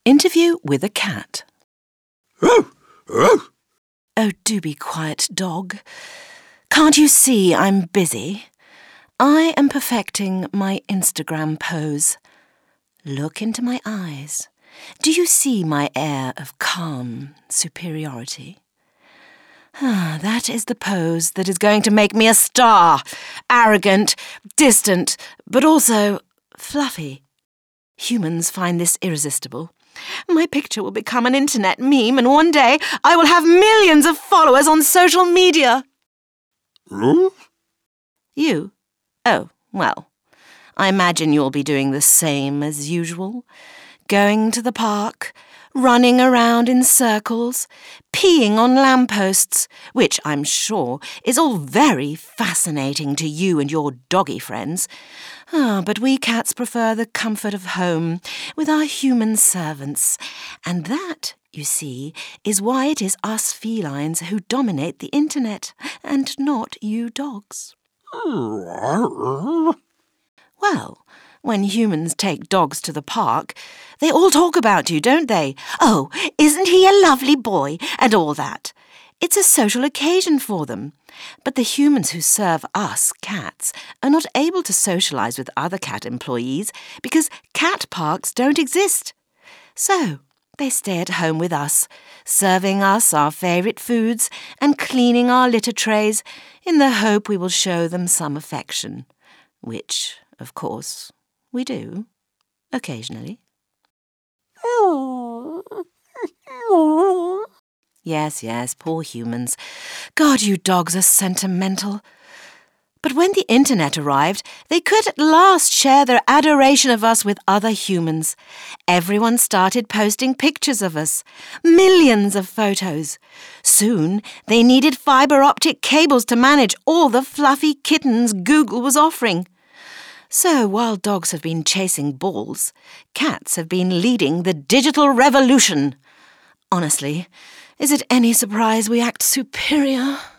Interview with a cat. Oh, Oh, do be quiet, dog. Can't you see I'm busy? I am perfecting my Instagram pose. Look into my eyes. Do you see my air of calm superiority? That is the pose that is going to make me a star. Arrogant, distant, but also fluffy. Humans find this irresistible. My picture will become an internet meme, and one day I will have millions of followers on social media. You? Oh, well, I imagine you'll be doing the same as usual. Going to the park, running around in circles, peeing on lampposts, which I'm sure is all very fascinating to you and your doggy friends. But we cats prefer the comfort of home with our human servants. And that, you see, is why it is us felines who dominate the internet, and not you dogs. Well, when humans take dogs to the park, they all talk about you, don't they? Oh, isn't he a lovely boy? And all that. It's a social occasion for them. But the humans who serve us cats are not able to socialise with other cat employees because cat parks don't exist. So they stay at home with us, serving us our favourite foods and cleaning our litter trays in the hope we will show them some affection, which, of course, we do, occasionally. Yes, poor humans. God, you dogs are sentimental. But when the internet arrived, they could at last share their adoration of us with other humans. Everyone started posting pictures of us. Millions of photos. Soon, they needed fibre optic cables to manage all the fluffy kittens Google was offering. So, while dogs have been chasing balls, cats have been leading the digital revolution. Honestly, is it any surprise we act superior?